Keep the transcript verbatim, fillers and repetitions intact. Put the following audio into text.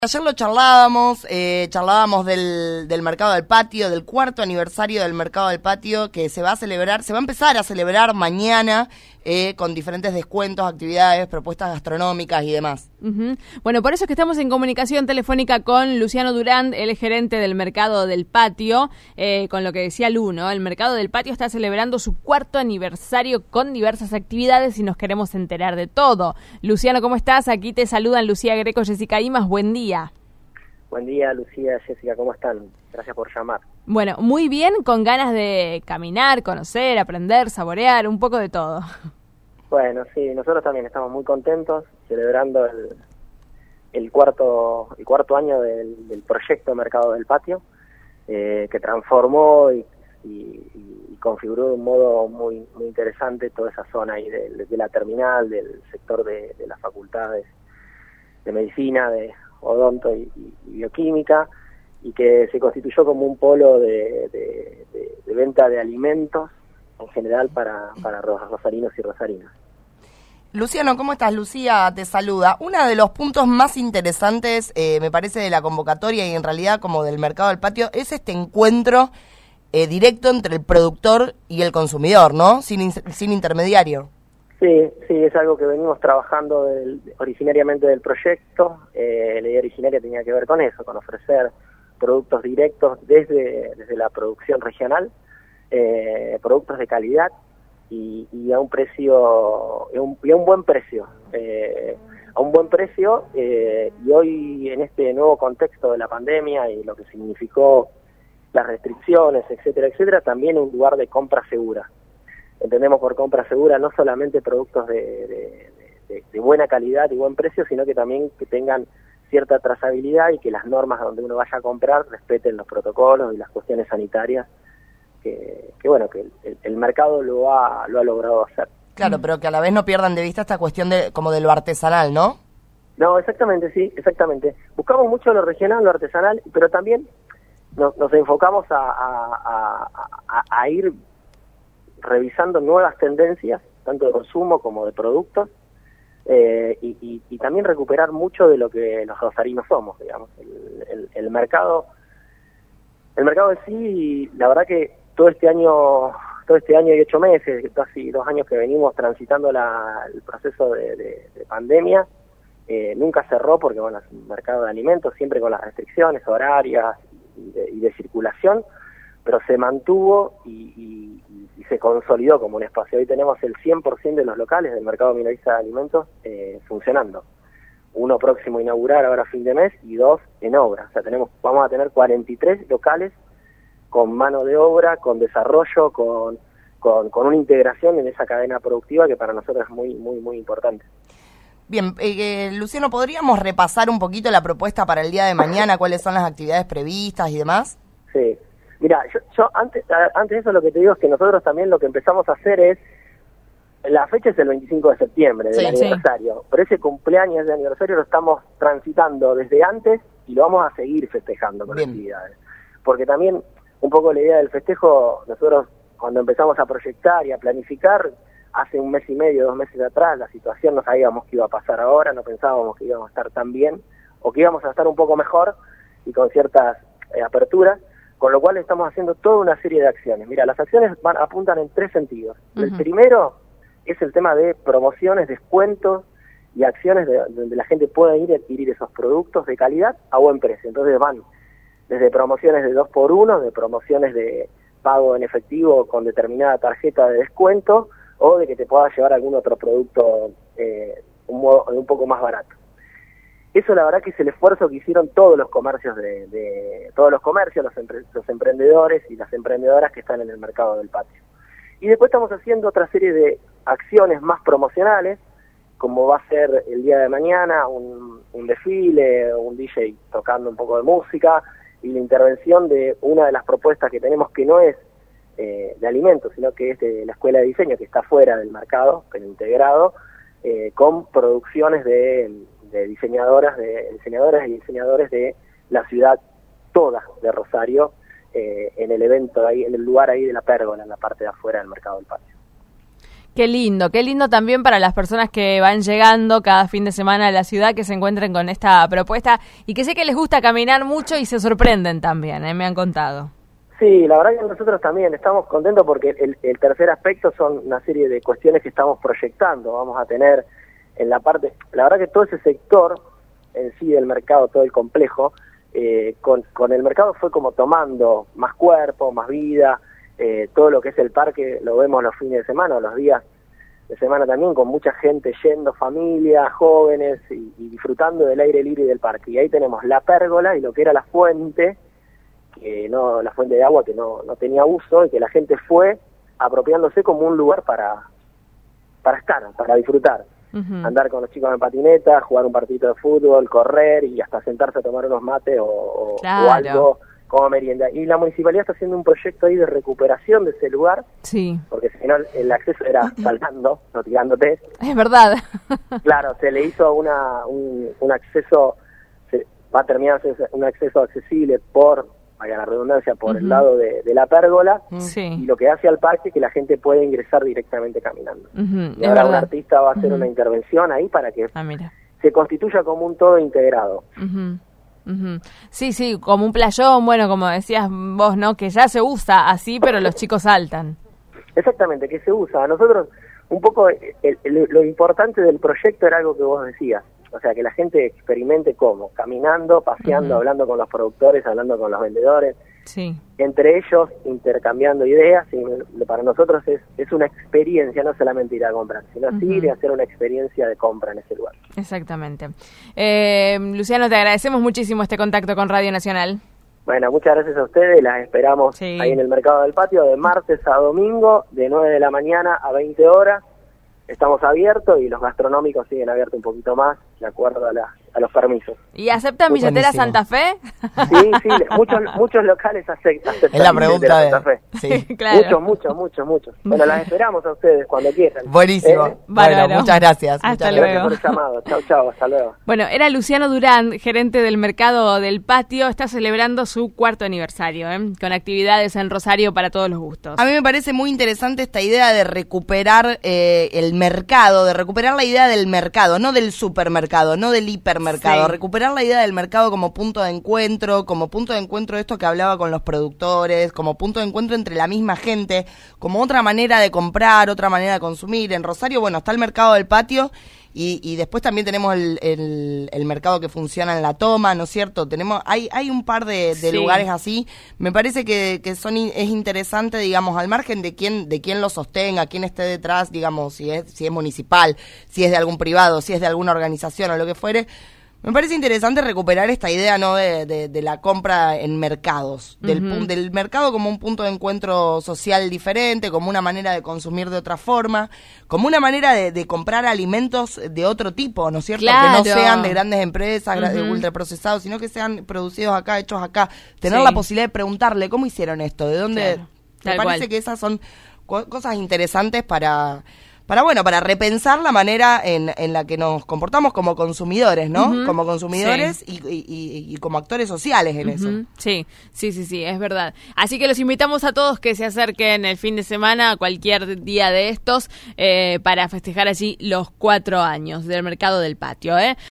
Ayer lo charlábamos, eh, charlábamos del, del mercado del patio, del cuarto aniversario del mercado del patio que se va a celebrar, se va a empezar a celebrar mañana eh, con diferentes descuentos, actividades, propuestas gastronómicas y demás. Uh-huh. Bueno, por eso es que estamos en comunicación telefónica con Luciano Durand, el gerente del mercado del patio, eh, con lo que decía Lu, ¿no? El mercado del patio está celebrando su cuarto aniversario con diversas actividades y nos queremos enterar de todo. Luciano, ¿cómo estás? Aquí te saludan Lucía Greco, Jessica Imas, buen día. Buen día, Lucía, Jessica, ¿cómo están? Gracias por llamar. Bueno, muy bien, con ganas de caminar, conocer, aprender, saborear, un poco de todo. Bueno, sí, nosotros también estamos muy contentos celebrando el, el cuarto el cuarto año del, del proyecto Mercado del Patio, eh, que transformó y, y, y configuró de un modo muy muy interesante toda esa zona ahí de, de la terminal, del sector de, de las facultades de medicina, de odonto y, y, y bioquímica, y que se constituyó como un polo de, de, de, de venta de alimentos en general para, para rosarinos y rosarinas. Luciano, ¿cómo estás? Lucía te saluda. Uno de los puntos más interesantes, eh, me parece, de la convocatoria y en realidad como del mercado del patio, es este encuentro eh, directo entre el productor y el consumidor, ¿no? Sin, sin intermediario. Sí, sí, es algo que venimos trabajando del, originariamente del proyecto. Eh, la idea originaria tenía que ver con eso, con ofrecer productos directos desde, desde la producción regional, eh, productos de calidad y, y a un precio, y a un, y a un buen precio, eh, a un buen precio. Eh, y hoy en este nuevo contexto de la pandemia y lo que significó las restricciones, etcétera, etcétera, también un lugar de compra segura. Entendemos por compra segura no solamente productos de, de, de, de buena calidad y buen precio, sino que también que tengan cierta trazabilidad y que las normas donde uno vaya a comprar respeten los protocolos y las cuestiones sanitarias que, que bueno, que el, el mercado lo ha, lo ha logrado hacer. Claro, pero que a la vez no pierdan de vista esta cuestión de como de lo artesanal, ¿no? No, exactamente, sí, exactamente. Buscamos mucho lo regional, lo artesanal, pero también nos, nos enfocamos a, a, a, a ir revisando nuevas tendencias, tanto de consumo como de productos, eh, y, y, y también recuperar mucho de lo que los rosarinos somos, digamos. El, el, el mercado, el mercado en sí, la verdad que todo este año, todo este año y ocho meses, casi dos años que venimos transitando la, el proceso de, de, de pandemia, eh, nunca cerró porque, bueno, es un mercado de alimentos, siempre con las restricciones horarias y de, y de circulación, pero se mantuvo y, y, y se consolidó como un espacio. Hoy tenemos el cien por ciento de los locales del mercado minorista de alimentos eh, funcionando. Uno próximo a inaugurar ahora a fin de mes y dos en obra. O sea, tenemos, vamos a tener cuarenta y tres locales con mano de obra, con desarrollo, con, con, con una integración en esa cadena productiva que para nosotros es muy, muy, muy importante. Bien, eh, Luciano, ¿podríamos repasar un poquito la propuesta para el día de mañana? ¿Cuáles son las actividades previstas y demás? Sí. Mira, yo, yo antes, antes de eso lo que te digo es que nosotros también lo que empezamos a hacer es, la fecha es el veinticinco de septiembre del sí, aniversario, sí. Pero ese cumpleaños de aniversario lo estamos transitando desde antes y lo vamos a seguir festejando con Bien. actividades. Porque también un poco la idea del festejo, nosotros cuando empezamos a proyectar y a planificar, hace un mes y medio, dos meses atrás, la situación no sabíamos qué iba a pasar ahora, no pensábamos que íbamos a estar tan bien o que íbamos a estar un poco mejor y con ciertas eh, aperturas. Con lo cual estamos haciendo toda una serie de acciones. Mira, las acciones van, apuntan en tres sentidos. Uh-huh. El primero es el tema de promociones, descuentos y acciones de, donde la gente pueda ir a adquirir esos productos de calidad a buen precio. Entonces van desde promociones de dos por uno, de promociones de pago en efectivo con determinada tarjeta de descuento o de que te pueda llevar algún otro producto eh, un, modo, un poco más barato. Eso la verdad que es el esfuerzo que hicieron todos los comercios, de, de todos los comercios, los, empre, los emprendedores y las emprendedoras que están en el mercado del patio. Y después estamos haciendo otra serie de acciones más promocionales, como va a ser el día de mañana un, un desfile, un D J tocando un poco de música y la intervención de una de las propuestas que tenemos que no es eh, de alimentos, sino que es de la Escuela de Diseño, que está fuera del mercado, pero integrado, eh, con producciones de... de diseñadoras, de diseñadoras y diseñadores de la ciudad toda de Rosario, eh, en el evento ahí, en el lugar ahí de la pérgola, en la parte de afuera del mercado del patio. Qué lindo, qué lindo también para las personas que van llegando cada fin de semana a la ciudad, que se encuentren con esta propuesta y que sé que les gusta caminar mucho y se sorprenden también, ¿eh? Me han contado. Sí, la verdad que nosotros también estamos contentos porque el, el tercer aspecto son una serie de cuestiones que estamos proyectando. Vamos a tener en la parte, la verdad que todo ese sector en sí del mercado, todo el complejo, eh, con, con el mercado fue como tomando más cuerpo, más vida. Eh, todo lo que es el parque lo vemos los fines de semana, los días de semana también, con mucha gente yendo, familias, jóvenes, y, y disfrutando del aire libre del parque. Y ahí tenemos la pérgola y lo que era la fuente, que no la fuente de agua que no, no tenía uso, y que la gente fue apropiándose como un lugar para, para estar, para disfrutar. Uh-huh. Andar con los chicos en patineta, jugar un partidito de fútbol, correr y hasta sentarse a tomar unos mates o, claro. o algo como merienda. Y la municipalidad está haciendo un proyecto ahí de recuperación de ese lugar, sí, porque si no el acceso era saltando, no tirándote. Es verdad. Claro, se le hizo una un, un acceso, se, va a terminar un acceso accesible por, vaya la redundancia, por uh-huh. el lado de, de la pérgola, sí. y lo que hace al parque es que la gente puede ingresar directamente caminando. Uh-huh. Y ahora un artista va a hacer uh-huh. una intervención ahí para que ah, mira. se constituya como un todo integrado. Uh-huh. Uh-huh. Sí, sí, como un playón, bueno, como decías vos, ¿no? Que ya se usa así, pero los chicos saltan. Exactamente, que se usa. A nosotros, un poco, el, el, lo importante del proyecto era algo que vos decías. O sea, que la gente experimente cómo, caminando, paseando, uh-huh. hablando con los productores, hablando con los vendedores. Sí. Entre ellos, intercambiando ideas. Y para nosotros es, es una experiencia, no solamente ir a comprar, sino uh-huh. sí ir a hacer una experiencia de compra en ese lugar. Exactamente. Eh, Luciano, te agradecemos muchísimo este contacto con Radio Nacional. Bueno, muchas gracias a ustedes. Las esperamos sí. ahí en el Mercado del Patio de martes a domingo, de nueve de la mañana a veinte horas. Estamos abiertos y los gastronómicos siguen abiertos un poquito más, de acuerdo a, la, a los permisos. ¿Y aceptan billetera Santa Fe? Sí, sí, muchos muchos locales aceptan. Es la pregunta de Santa Fe. Sí. Claro. Muchos, muchos, muchos, muchos. Bueno, las esperamos a ustedes cuando quieran. Buenísimo. ¿Eh? Bueno, muchas gracias. Hasta muchas luego. Gracias por el llamado. Chau, chau, hasta luego. Bueno, era Luciano Durán, gerente del Mercado del Patio. Está celebrando su cuarto aniversario, ¿eh? Con actividades en Rosario para todos los gustos. A mí me parece muy interesante esta idea de recuperar eh, el mercado, de recuperar la idea del mercado, no del supermercado, no del hipermercado, sí. recuperar la idea del mercado como punto de encuentro, como punto de encuentro de esto que hablaba con los productores, como punto de encuentro entre la misma gente, como otra manera de comprar, otra manera de consumir. En Rosario, bueno, está el Mercado del Patio y, y después también tenemos el, el, el mercado que funciona en La Toma, ¿no es cierto? Tenemos hay hay un par de, de sí. lugares así. Me parece que, que son es interesante, digamos, al margen de quién de quién lo sostenga, quién esté detrás, digamos, si es si es municipal, si es de algún privado, si es de alguna organización o lo que fuere. Me parece interesante recuperar esta idea, ¿no? De, de, de la compra en mercados, del, uh-huh. del mercado como un punto de encuentro social diferente, como una manera de consumir de otra forma, como una manera de, de comprar alimentos de otro tipo, ¿no es cierto? Claro. Que no sean de grandes empresas, uh-huh. de ultraprocesados, sino que sean producidos acá, hechos acá. Tener sí. la posibilidad de preguntarle, ¿cómo hicieron esto? ¿De dónde? Claro. Me Tal parece cual. que esas son co- cosas interesantes para... Para, bueno, para repensar la manera en, en la que nos comportamos como consumidores, ¿no? Uh-huh. Como consumidores sí. y, y, y, y como actores sociales en uh-huh. eso. Sí, sí, sí, sí, es verdad. Así que los invitamos a todos que se acerquen el fin de semana, cualquier día de estos, eh, para festejar allí los cuatro años del Mercado del Patio, ¿eh?